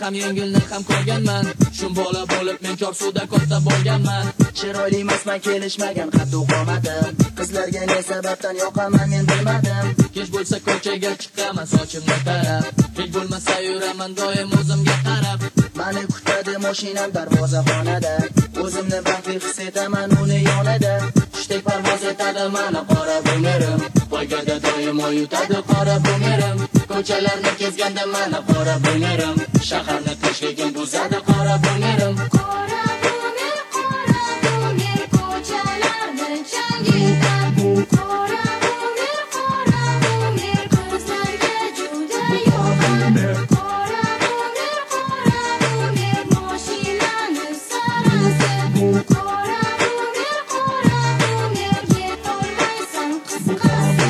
ham yengilni ham ko'rganman. Shum bola bo'lib men Chorsuda katta bo'lganman. Chiroyli emasman, kelishmagan qaddu qomatim. Qizlarga ne sababdan yoqaman men bilmadim. Kech bo'lsa ko'chaga chiqaman sochimni tarab. Kech bo'lmasa yuraman doim o'zimga qarab. Mani kutadi mashinam darvozaxonada. O'zimni baxtli his etaman uni yonida. Qushdek parvoz etadi mana qora bumerim. Poygada doim yutadi qora bumerim. Ko'chalarni kezganda mana qora bumerim. Shaharni tinchligim buzadi qora bumerim. Qora bumer, ko'chalarni changitar. Qora bumer, qizlarga juda yoqar. Qora bumer, mashinani sarasi. Qora bumer, yetolmaysan qisqasi.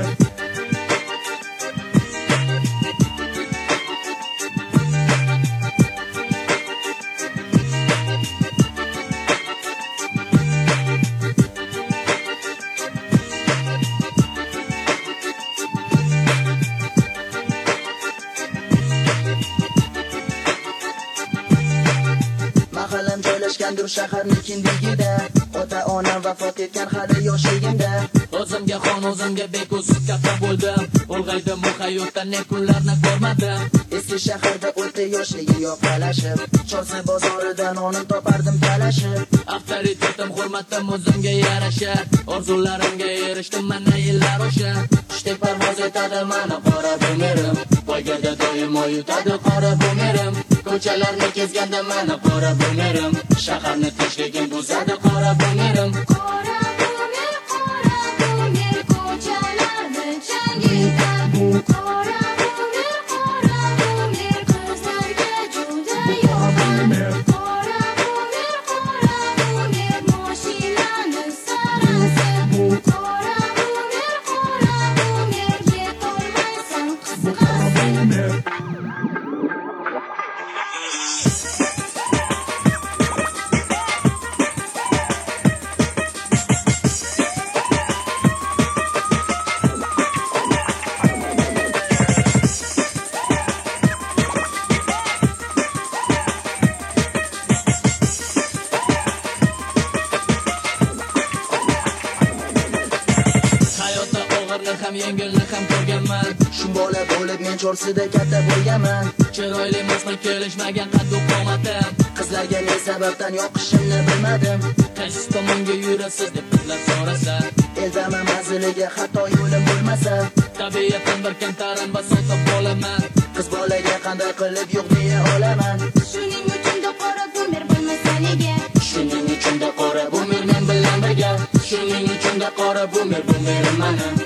Mahallam joylashgandir shaharning kindigida. Ota-onam vafot etgan hali yoshligimda. O'zimga xon, o'zimga bek o'zib katta bo'ldim. Ulg'aydim bu hayotda ne kunlarni ko'rmadim. Eski shaharda o'ta yoshligi yoqalashib, Chorsu bozoridan onim topardim talashib. Avtoritetim, hurmatim o'zimga yarasha. Orzularimga erishdim mana yillar o'sha. Qushdek parvoz etadi mana qora bumerim. Poygada doim yutadi qora bumerim. Ko'chalarni kezganda mana qora bumerim. Shaharni tinchligim buzadi qora bumerim. Qora bumer, ko'chalarni changitar. Qora bumer, qizlarga juda yoqar. Qora bumer, mashinani sarasi. Qora bumer, yetolmaysan qisqasi. Ham yengilni ham ko'rganman. Shum bola bo'lib men Chorsuda katta bo'lganman. Chiroyli emasman, kelishmagan qaddu qomatim. Qizlarga ne sababdan yoqishimni bilmadim. Qaysi tomonga yurasiz deb qizlar so'rasa, Eldama manziliga hatto yo'lim bo'lmasa, tabiatan bir kamtarin va sotib qolaman. qiz bolaga qanday qilib yo'q deya olaman. Shuning uchun da qora bumer bo'lmasa nega? Shuning uchun da qora bumer men bilan birga. Shuning uchun da qora bumer bumerim mana.